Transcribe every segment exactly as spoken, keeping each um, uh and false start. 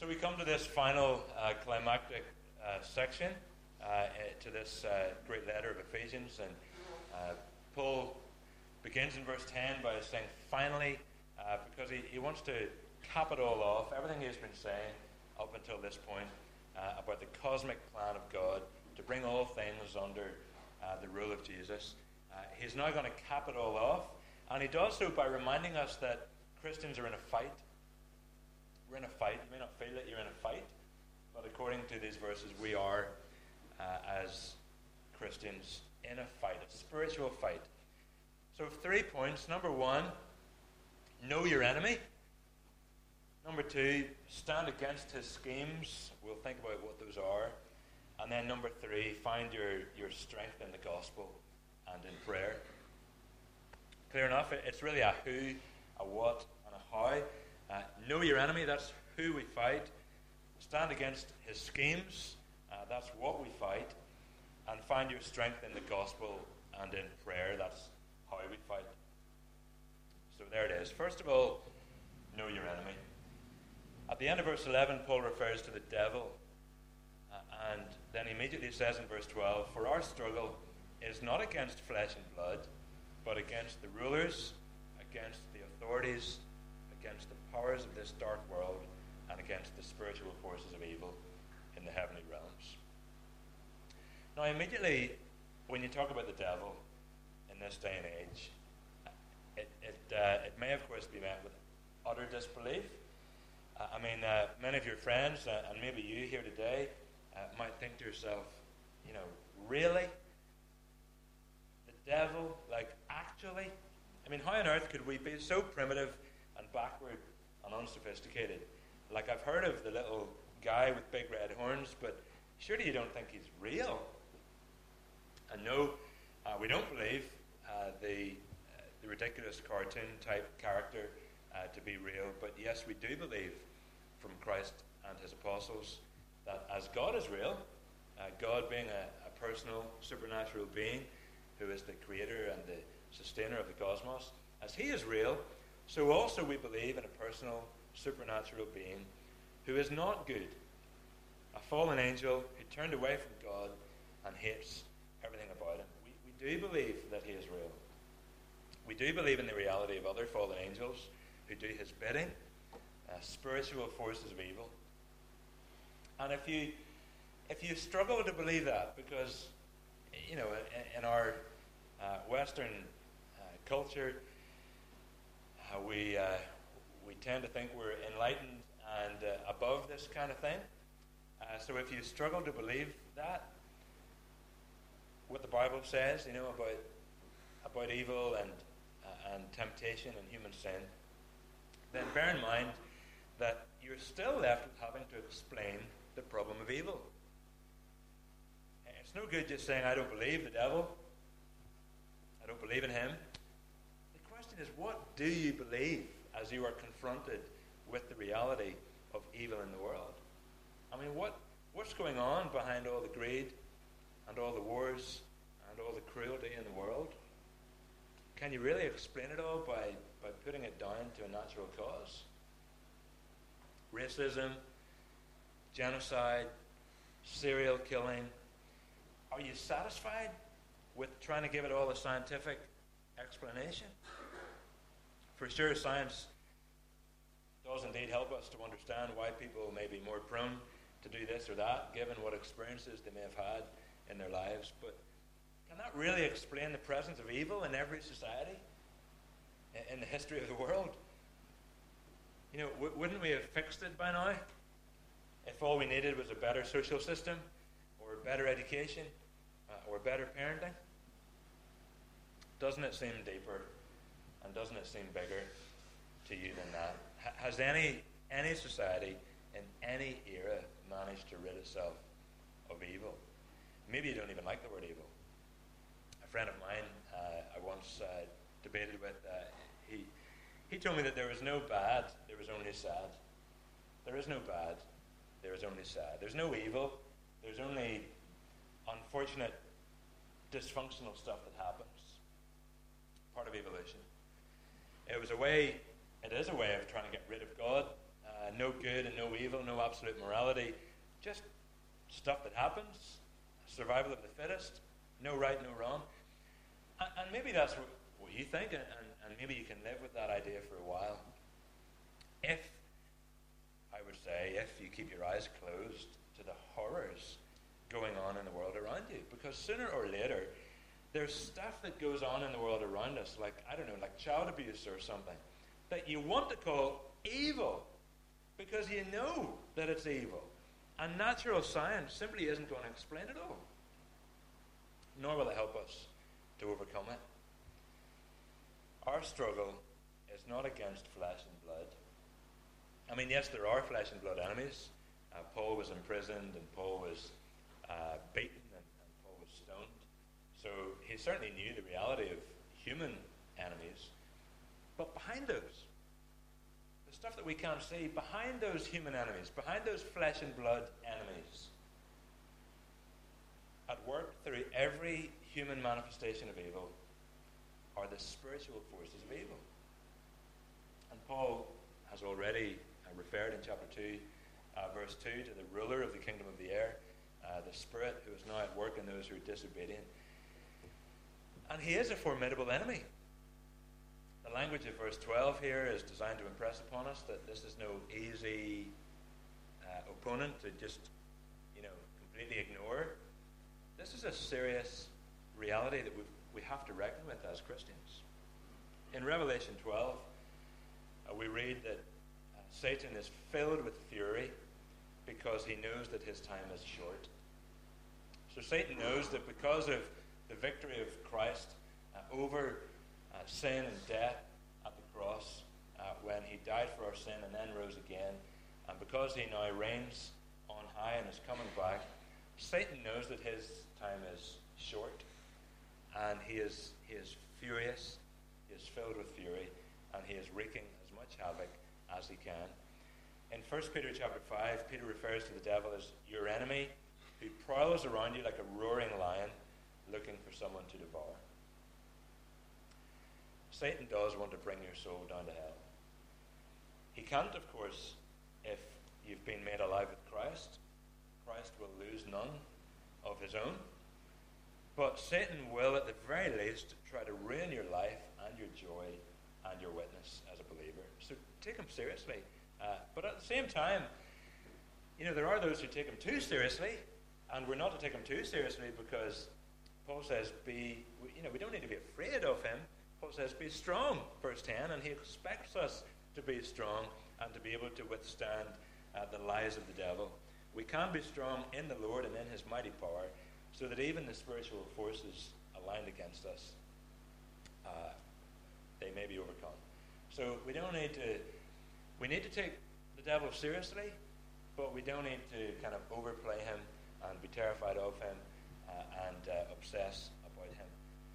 we come to this final uh, climactic uh, section uh, to this uh, great letter of Ephesians, and uh, Paul begins in verse ten by saying, finally, uh, because he, he wants to cap it all off, everything he's been saying up until this point uh, about the cosmic plan of God to bring all things under uh, the rule of Jesus. Uh, he's now going to cap it all off, and he does so by reminding us that Christians are in a fight. We're in a fight. You may not feel that you're in a fight, but according to these verses, we are, uh, as Christians, in a fight, a spiritual fight. So three points. Number one, know your enemy. Number two, stand against his schemes. We'll think about what those are. And then number three, find your, your strength in the gospel and in prayer. Clear enough? It's really a who, a what, and a how. Uh, know your enemy, that's who we fight. Stand against his schemes, uh, that's what we fight. And find your strength in the gospel and in prayer, that's how we fight. So there it is. First of all, know your enemy. At the end of verse eleven, Paul refers to the devil. Uh, and then he immediately says in verse twelve, for our struggle is not against flesh and blood, but against the rulers, against the authorities, against the powers of this dark world, and against the spiritual forces of evil in the heavenly realms. Now, immediately, when you talk about the devil in this day and age, it, it, uh, it may, of course, be met with utter disbelief. Uh, I mean, uh, many of your friends, uh, and maybe you here today, uh, might think to yourself, you know, really? The devil? Like, actually? I mean, how on earth could we be so primitive and backward and unsophisticated? Like, I've heard of the little guy with big red horns, but surely you don't think he's real? And no, uh, we don't believe uh, the, uh, the ridiculous cartoon-type character uh, to be real, but yes, we do believe from Christ and his apostles that as God is real, uh, God being a, a personal, supernatural being who is the creator and the sustainer of the cosmos, as he is real, so also we believe in a personal, supernatural being who is not good, a fallen angel who turned away from God and hates everything about him. We, we do believe that he is real. We do believe in the reality of other fallen angels who do his bidding, uh, spiritual forces of evil. And if you if you struggle to believe that, because, you know, in, in our uh, Western uh, culture, uh, we uh, we tend to think we're enlightened and uh, above this kind of thing. Uh, so if you struggle to believe that, what the Bible says, you know, about about evil and uh, and temptation and human sin, then bear in mind that you're still left with having to explain the problem of evil. It's no good just saying, I don't believe the devil, I don't believe in him. The question is, what do you believe as you are confronted with the reality of evil in the world? I mean, what what's going on behind all the greed and all the wars and all the cruelty in the world? Can you really explain it all by, by putting it down to a natural cause? Racism, genocide, serial killing. Are you satisfied with trying to give it all a scientific explanation? For sure, science does indeed help us to understand why people may be more prone to do this or that, given what experiences they may have had in their lives. But can that really explain the presence of evil in every society, in the history of the world? You know, w- wouldn't we have fixed it by now if all we needed was a better social system, or better education, uh, or better parenting? Doesn't it seem deeper, and doesn't it seem bigger to you than that? H- has any any society in any era managed to rid itself of evil? Maybe you don't even like the word evil. A friend of mine uh, I once uh, debated with, uh, he he told me that there was no bad, there was only sad. There is no bad, there is only sad. There's no evil, there's only unfortunate, dysfunctional stuff that happens. Part of evolution. It was a way, it is a way of trying to get rid of God, uh, uh, no good and no evil, no absolute morality, just stuff that happens, survival of the fittest, no right, no wrong. And, and maybe that's what, what you think, and, and, and maybe you can live with that idea for a while. If, I would say, if you keep your eyes closed to the horrors going on in the world around you, because sooner or later, there's stuff that goes on in the world around us, like, I don't know, like child abuse or something, that you want to call evil, because you know that it's evil. And natural science simply isn't going to explain it all, nor will it help us to overcome it. Our struggle is not against flesh and blood. I mean, yes, there are flesh and blood enemies. Uh, Paul was imprisoned, and Paul was uh, beaten, and, and Paul was stoned. So he certainly knew the reality of human enemies. But behind those, the stuff that we can't see, behind those human enemies, behind those flesh and blood enemies, at work through every human manifestation of evil, are the spiritual forces of evil. And Paul has already uh, referred in chapter two, uh, verse two, to the ruler of the kingdom of the air, uh, the spirit who is now at work in those who are disobedient. And he is a formidable enemy. The language of verse twelve here is designed to impress upon us that this is no easy uh, opponent to just, you know, completely ignore. This is a serious reality that we we have to reckon with as Christians. In Revelation twelve, uh, we read that uh, Satan is filled with fury because he knows that his time is short. So Satan knows that because of the victory of Christ uh, over uh, sin and death at the cross, uh, when he died for our sin and then rose again, and because he now reigns on high and is coming back, Satan knows that his time is short, and he is he is furious, he is filled with fury, and he is wreaking as much havoc as he can. In First Peter chapter five, Peter refers to the devil as your enemy, who prowls around you like a roaring lion, looking for someone to devour. Satan does want to bring your soul down to hell. He can't, of course, if you've been made alive with Christ. Christ will lose none of his own. But Satan will, at the very least, try to ruin your life and your joy and your witness as a believer. So take him seriously. Uh, but at the same time, you know, there are those who take him too seriously, and we're not to take him too seriously because Paul says, be, you know, we don't need to be afraid of him. Paul says, be strong, verse ten, and he expects us to be strong and to be able to withstand uh, the lies of the devil. We can be strong in the Lord and in his mighty power, so that even the spiritual forces aligned against us, uh, they may be overcome. So we don't need to, we need to take the devil seriously, but we don't need to kind of overplay him and be terrified of him uh, and uh, obsess about him.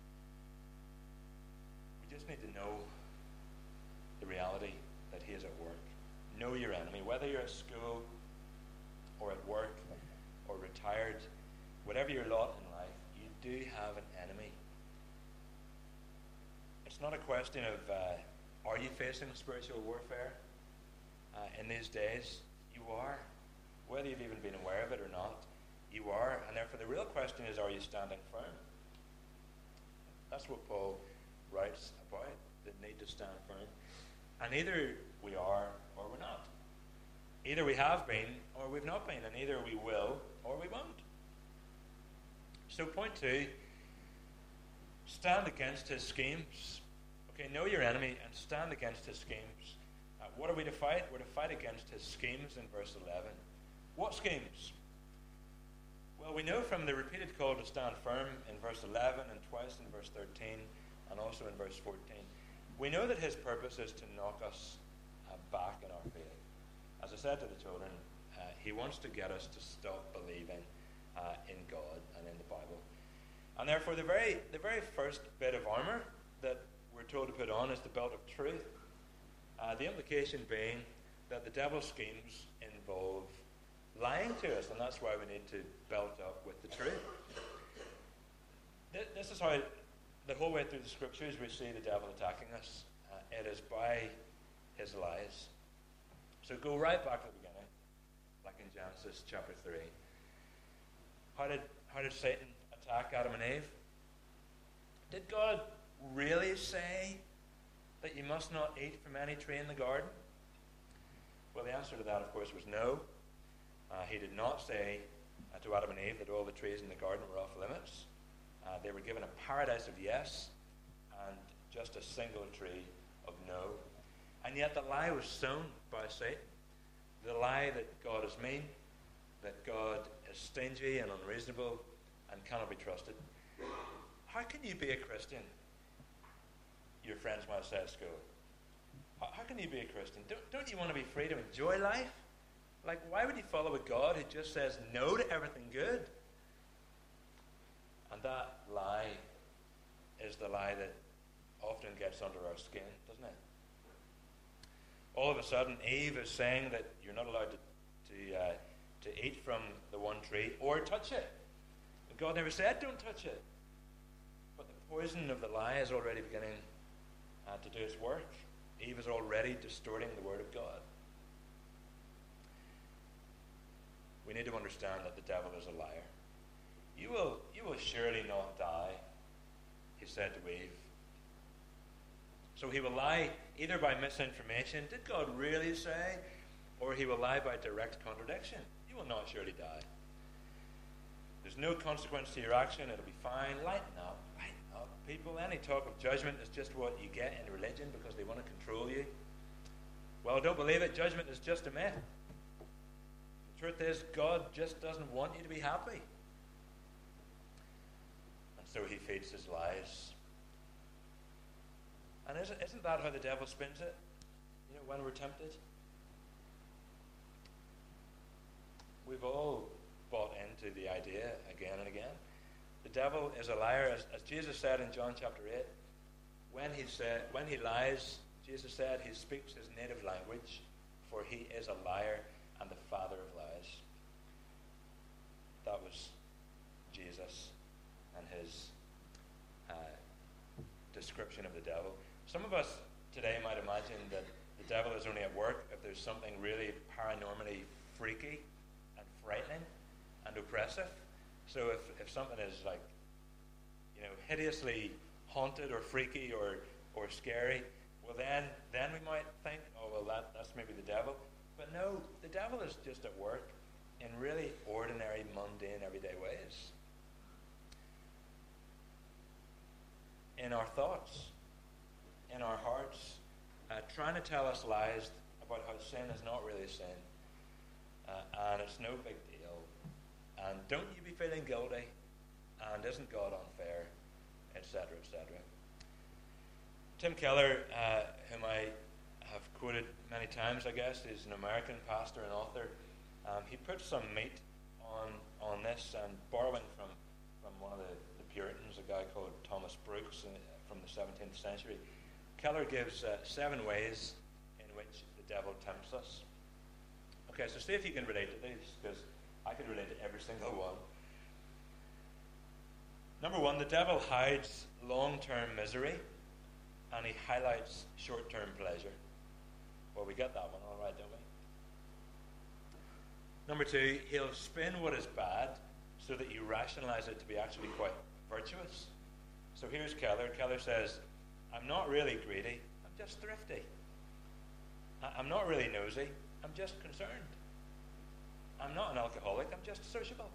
We just need to know the reality that he is at work. Know your enemy, whether you're at school or at work or retired, whatever your lot in life, you do have an enemy. It's not a question of uh, are you facing spiritual warfare uh, in these days? You are. Whether you've even been aware of it or not, you are. And therefore the real question is, are you standing firm? That's what Paul writes about, the need to stand firm. And either we are or we're not. Either we have been or we've not been, and either we will or we won't. So point two, stand against his schemes. Okay, know your enemy and stand against his schemes. Uh, what are we to fight? We're to fight against his schemes in verse eleven. What schemes? Well, we know from the repeated call to stand firm in verse eleven and twice in verse thirteen and also in verse fourteen. We know that his purpose is to knock us uh, back in our faith. As I said to the children, uh, he wants to get us to stop believing uh, in God and in the Bible. And therefore, the very, the very first bit of armor that we're told to put on is the belt of truth. Uh, the implication being that the devil's schemes involve lying to us, and that's why we need to belt up with the truth. This is how, the whole way through the scriptures, we see the devil attacking us. Uh, it is by his lies. So go right back to the beginning, like in Genesis chapter three. How did, how did Satan attack Adam and Eve? Did God really say that you must not eat from any tree in the garden? Well, the answer to that, of course, was no. Uh, he did not say uh, to Adam and Eve that all the trees in the garden were off limits. Uh, they were given a paradise of yes and just a single tree of no. And yet the lie was sown by Satan. The lie that God is mean, that God is stingy and unreasonable and cannot be trusted. How can you be a Christian? Your friends might say at school. How, how can you be a Christian? Don't, don't you want to be free to enjoy life? Like, why would you follow a God who just says no to everything good? And that lie is the lie that often gets under our skin, doesn't it? All of a sudden, Eve is saying that you're not allowed to to, uh, to eat from the one tree or touch it. And God never said don't touch it. But the poison of the lie is already beginning uh, to do its work. Eve is already distorting the word of God. We need to understand that the devil is a liar. You will, you will surely not die, he said to Eve. So he will lie either by misinformation, did God really say? Or he will lie by direct contradiction. You will not surely die. There's no consequence to your action. It'll be fine. Lighten up. Lighten up. People, any talk of judgment is just what you get in religion because they want to control you. Well, don't believe it. Judgment is just a myth. The truth is, God just doesn't want you to be happy. And so he feeds his lies. And isn't, isn't that how the devil spins it? You know, when we're tempted? We've all bought into the idea again and again. The devil is a liar. As, as Jesus said in John chapter eight, when he, said, when he lies, Jesus said he speaks his native language, for he is a liar and the father of lies. That was Jesus and his uh, description of the devil. Some of us today might imagine that the devil is only at work if there's something really paranormally freaky and frightening and oppressive. So if, if something is like, you know, hideously haunted or freaky or, or scary, well then then we might think, oh well that, that's maybe the devil. But no, the devil is just at work in really ordinary, mundane, everyday ways. In our thoughts, in our hearts, uh, trying to tell us lies about how sin is not really sin, uh, and it's no big deal, and don't you be feeling guilty, and isn't God unfair, et cetera, et cetera. Tim Keller, uh, whom I have quoted many times, I guess, is an American pastor and author. Um, he put some meat on on this, and borrowing from, from one of the, the Puritans, a guy called Thomas Brooks uh, from the seventeenth century. Keller gives uh, seven ways in which the devil tempts us. Okay, so see if you can relate to these, because I can relate to every single one. Number one, the devil hides long-term misery, and he highlights short-term pleasure. Well, we get that one all right, don't we? Number two, he'll spin what is bad so that you rationalize it to be actually quite virtuous. So here's Keller. Keller says, I'm not really greedy, I'm just thrifty. I'm not really nosy, I'm just concerned. I'm not an alcoholic, I'm just sociable.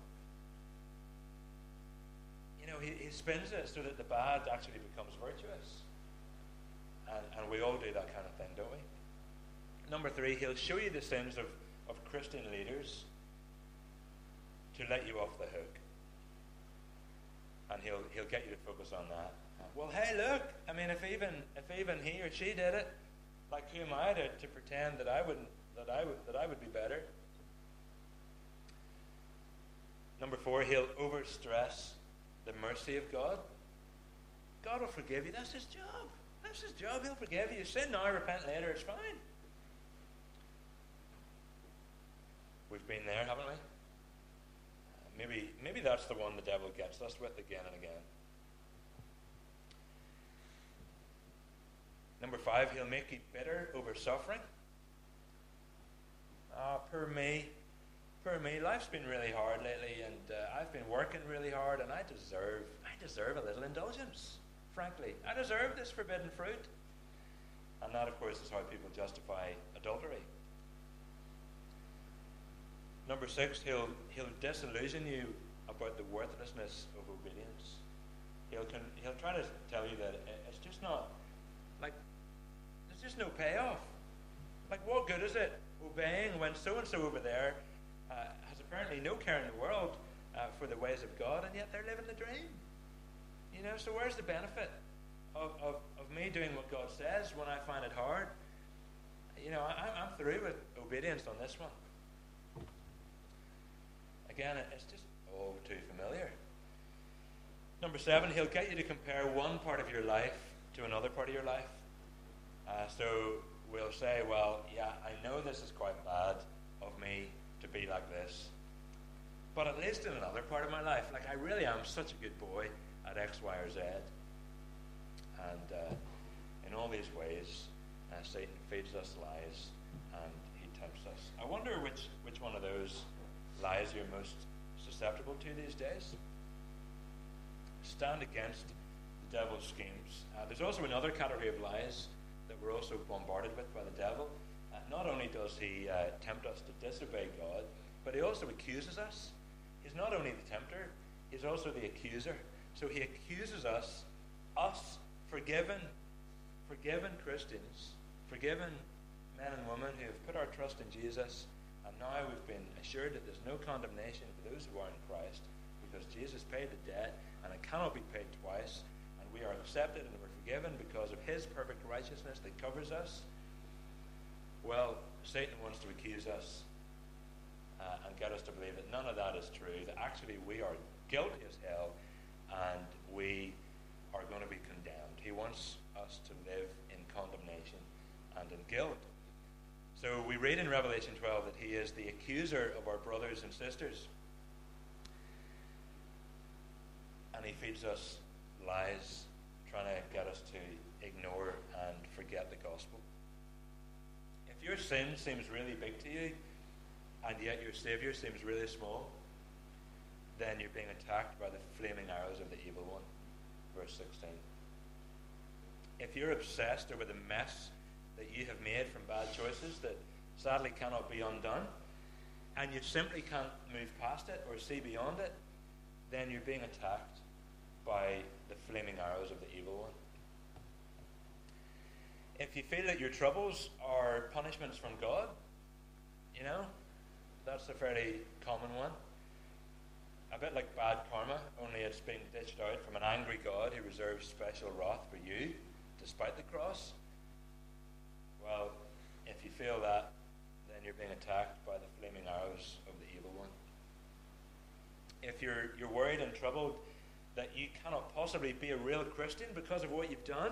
You know, he, he spins it so that the bad actually becomes virtuous. And, and we all do that kind of thing, don't we? Number three, he'll show you the sins of, of Christian leaders to let you off the hook. And he'll he'll get you to focus on that. Well, hey, look, I mean, if even if even he or she did it, like who am I to, to pretend that I wouldn't that I would that I would be better? Number four, he'll overstress the mercy of God. God will forgive you. That's his job. That's his job. He'll forgive you. Sin now, repent later. It's fine. We've been there, haven't we? Uh, maybe, maybe that's the one the devil gets us with again and again. Number five, he'll make you bitter over suffering. Ah, poor me. Poor me. Life's been really hard lately, and uh, I've been working really hard, and I deserve, I deserve a little indulgence, frankly. I deserve this forbidden fruit. And that, of course, is how people justify adultery. Number six, he'll, he'll disillusion you about the worthlessness of obedience. He'll, con- he'll try to tell you that it's just not, like, there's just no payoff. Like, what good is it obeying when so-and-so over there uh, has apparently no care in the world uh, for the ways of God, and yet they're living the dream? You know, so where's the benefit of, of, of me doing what God says when I find it hard? You know, I, I'm through with obedience on this one. Again, it's just all too familiar. Number seven, he'll get you to compare one part of your life to another part of your life. Uh, so we'll say, well, yeah, I know this is quite bad of me to be like this, but at least in another part of my life, like I really am such a good boy at X, Y, or Z. And uh, in all these ways, uh, Satan feeds us lies and he tempts us. I wonder which, which one of those lies you're most susceptible to these days. Stand against the devil's schemes. Uh, there's also another category of lies that we're also bombarded with by the devil. Uh, not only does he uh, tempt us to disobey God, but he also accuses us. He's not only the tempter, he's also the accuser. So he accuses us, us, forgiven, forgiven Christians, forgiven men and women who have put our trust in Jesus, and now we've been assured that there's no condemnation for those who are in Christ, because Jesus paid the debt, and it cannot be paid twice, and we are accepted and we're forgiven because of his perfect righteousness that covers us. Well, Satan wants to accuse us uh, and get us to believe that none of that is true, that actually we are guilty as hell, and we are going to be condemned. He wants us to live in condemnation and in guilt. So we read in Revelation twelve that he is the accuser of our brothers and sisters. And he feeds us lies, trying to get us to ignore and forget the gospel. If your sin seems really big to you, and yet your Savior seems really small, then you're being attacked by the flaming arrows of the evil one. Verse sixteen. If you're obsessed over the mess that you have made from bad choices that sadly cannot be undone, and you simply can't move past it or see beyond it, then you're being attacked by the flaming arrows of the evil one. If you feel that your troubles are punishments from God, you know, that's a fairly common one. A bit like bad karma, only it's being dished out from an angry God who reserves special wrath for you, despite the cross. Well, if you feel that, then you're being attacked by the flaming arrows of the evil one. If you're you're worried and troubled that you cannot possibly be a real Christian because of what you've done,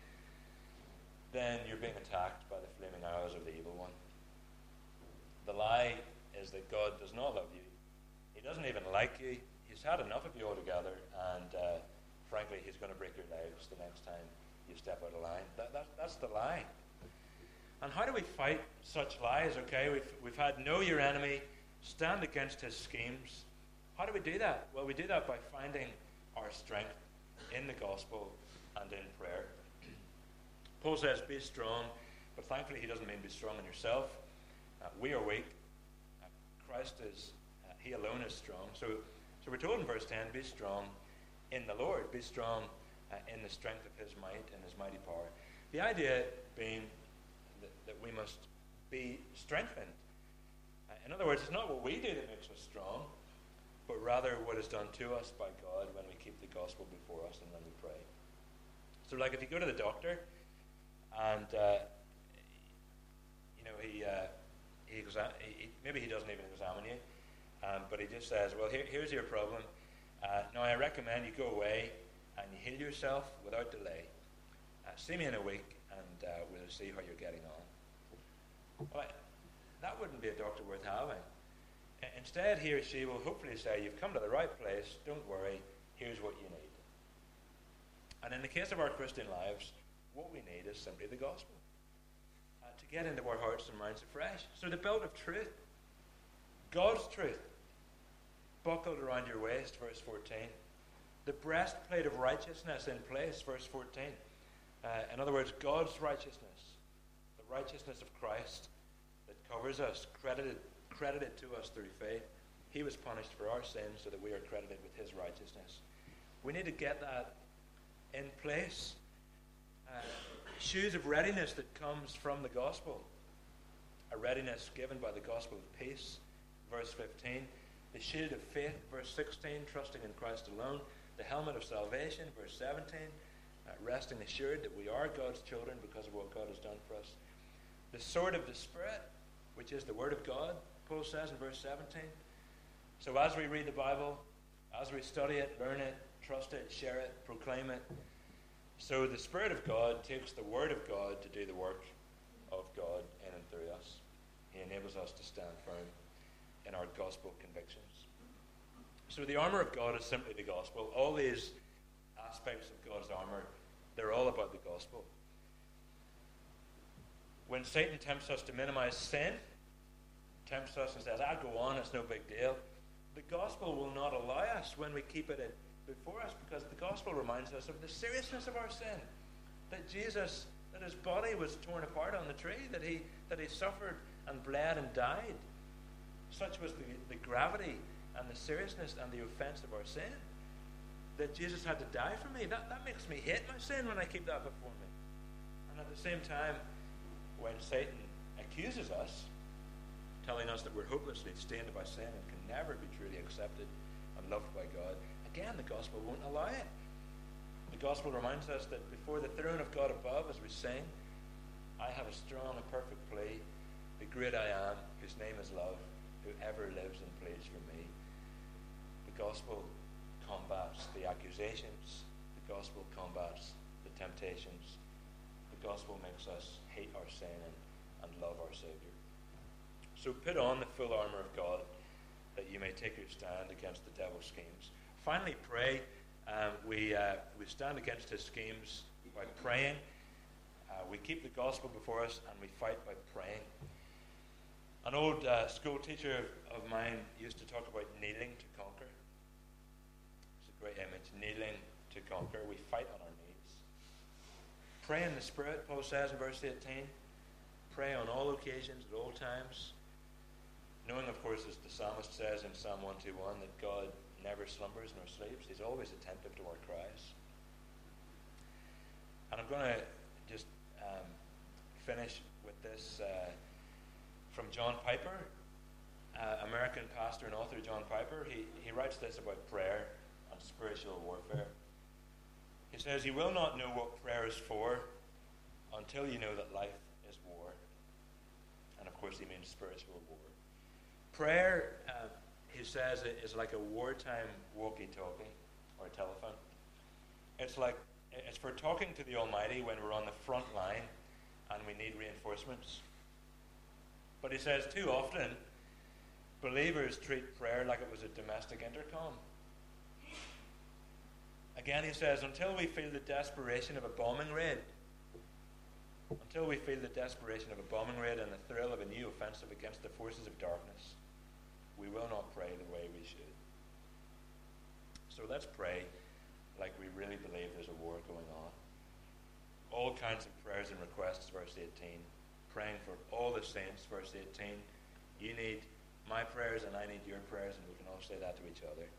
then you're being attacked by the flaming arrows of the evil one. The lie is that God does not love you. He doesn't even like you. He's had enough of you altogether, and uh, frankly, he's going to break your legs the next time you step out of line. That, that, that's the lie. And how do we fight such lies? Okay, we've, we've had know your enemy, stand against his schemes. How do we do that? Well, we do that by finding our strength in the gospel and in prayer. Paul says, be strong, but thankfully he doesn't mean be strong in yourself. Uh, we are weak. Uh, Christ is, uh, he alone is strong. So, so we're told in verse ten, be strong in the Lord. Be strong uh, in the strength of his might and his mighty power. The idea being that, that we must be strengthened. Uh, in other words, it's not what we do that makes us strong, but rather what is done to us by God when we keep the gospel before us and when we pray. So like if you go to the doctor and uh, you know he, uh, he, exa- he maybe he doesn't even examine you, um, but he just says, well, here, here's your problem. Uh, now I recommend you go away and you heal yourself without delay. Uh, see me in a week and uh, we'll see how you're getting on. Well, that wouldn't be a doctor worth having. Instead, he or she will hopefully say, you've come to the right place, don't worry, here's what you need. And in the case of our Christian lives, what we need is simply the gospel. Uh, to to get into our hearts and minds afresh. So the belt of truth, God's truth, buckled around your waist, verse fourteen. The breastplate of righteousness in place, verse fourteen. Uh, in other words, God's righteousness, the righteousness of Christ that covers us, credited, credited to us through faith. He was punished for our sins so that we are credited with his righteousness. We need to get that in place. Uh, shoes of readiness that comes from the gospel. A readiness given by the gospel of peace, verse fifteen. The shield of faith, verse sixteen, trusting in Christ alone. The helmet of salvation, verse seventeen, uh, resting assured that we are God's children because of what God has done for us. The sword of the Spirit, which is the word of God, Paul says in verse seventeen. So as we read the Bible, as we study it, learn it, trust it, share it, proclaim it, so the Spirit of God takes the word of God to do the work of God in and through us. He enables us to stand firm in our gospel convictions. So the armor of God is simply the gospel. All these aspects of God's armor, they're all about the gospel. When Satan tempts us to minimize sin, tempts us and says, I'll go on, it's no big deal, the gospel will not allow us when we keep it before us, because the gospel reminds us of the seriousness of our sin. That Jesus, that his body was torn apart on the tree, that he, that he suffered and bled and died. Such was the, the gravity and the seriousness and the offense of our sin, that Jesus had to die for me. That, that makes me hate my sin when I keep that before me. And at the same time, when Satan accuses us, telling us that we're hopelessly stained by sin and can never be truly accepted and loved by God, again, the gospel won't allow it. The gospel reminds us that before the throne of God above, as we sing, I have a strong and perfect plea, the great I am, whose name is love, whoever lives and pleads for me. The gospel combats the accusations. The gospel combats the temptations. The gospel makes us hate our sin and, and love our Savior. So put on the full armor of God, that you may take your stand against the devil's schemes. Finally, pray. Um, we uh, we stand against his schemes by praying. Uh, we keep the gospel before us, and we fight by praying. An old uh, school teacher of mine used to talk about kneeling to conquer. It's a great image, kneeling to conquer. We fight on our knees. Pray in the Spirit, Paul says in verse eighteen. Pray on all occasions, at all times. Knowing, of course, as the psalmist says in Psalm one twenty-one, that God never slumbers nor sleeps. He's always attentive to our cries. And I'm going to just um, finish with this uh, from John Piper, uh, American pastor and author John Piper. He, he writes this about prayer and spiritual warfare. He says, you will not know what prayer is for until you know that life is war. And of course he means spiritual war. Prayer, uh, he says, is like a wartime walkie-talkie or a telephone. It's like it's for talking to the Almighty when we're on the front line and we need reinforcements. But he says too often, believers treat prayer like it was a domestic intercom. Again, he says, until we feel the desperation of a bombing raid, until we feel the desperation of a bombing raid and the thrill of a new offensive against the forces of darkness, we will not pray the way we should. So let's pray like we really believe there's a war going on. All kinds of prayers and requests, verse eighteen. Praying for all the saints, verse eighteen. You need my prayers and I need your prayers, and we can all say that to each other.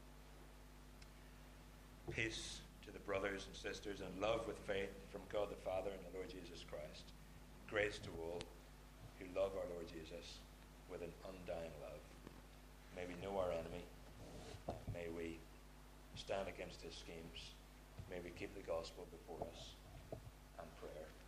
Peace to the brothers and sisters, and love with faith from God the Father and the Lord Jesus Christ. Grace to all who love our Lord Jesus with an undying love. May we know our enemy. May we stand against his schemes. May we keep the gospel before us and prayer.